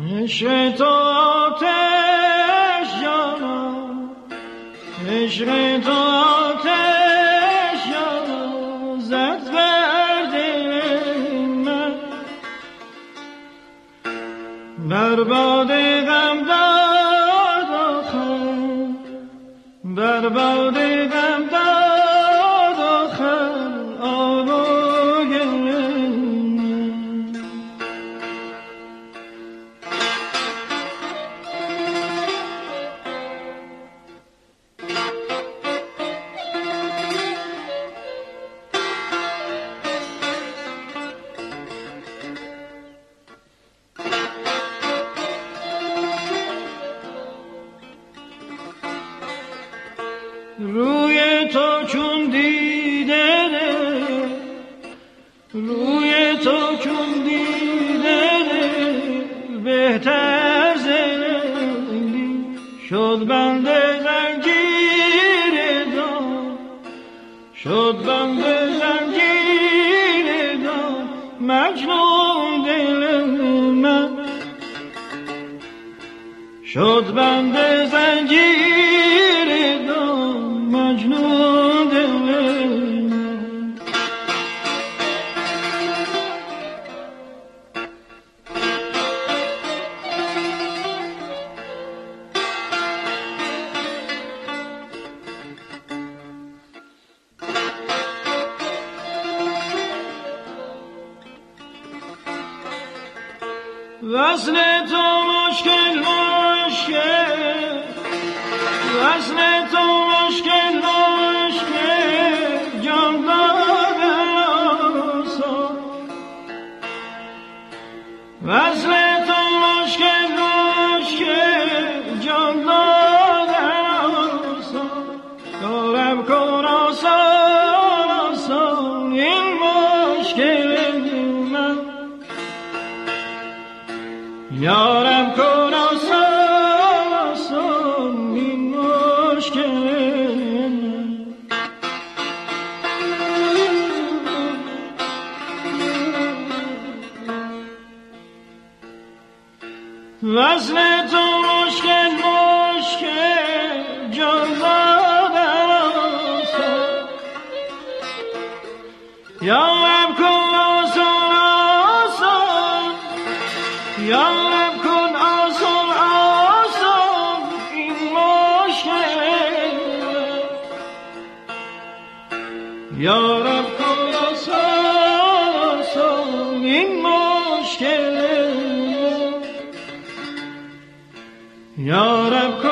عشق تو آتش جانم، عشق تو آتش جانم زد بر دل من، بر باد غم داد آخر، بر باد غم داد آخر آب و گل. روی تو چون دیده ده، روی تو چون دیده ده بهتر زندگی شد بنده زنجیر دام، شد بنده زنجیر دام مجنون دل من، شد بنده زنجیر دام مجنون دل من. وصل تو مشکل مشکل، وصل تو مشکل مشکل جان دادن آسان، وصل تو مشکل مشکل جان دادن آسان، یارب کن آسان آسان این مشکل من، یارب کن آسان آسان این مشکل من. وصل تو مشکل مشکل جان دادن آسان، یارب کن آسان آسان، یارب کن آسان آسان این مشکل، یارب کن آسان آسان این مشکل، یارب کن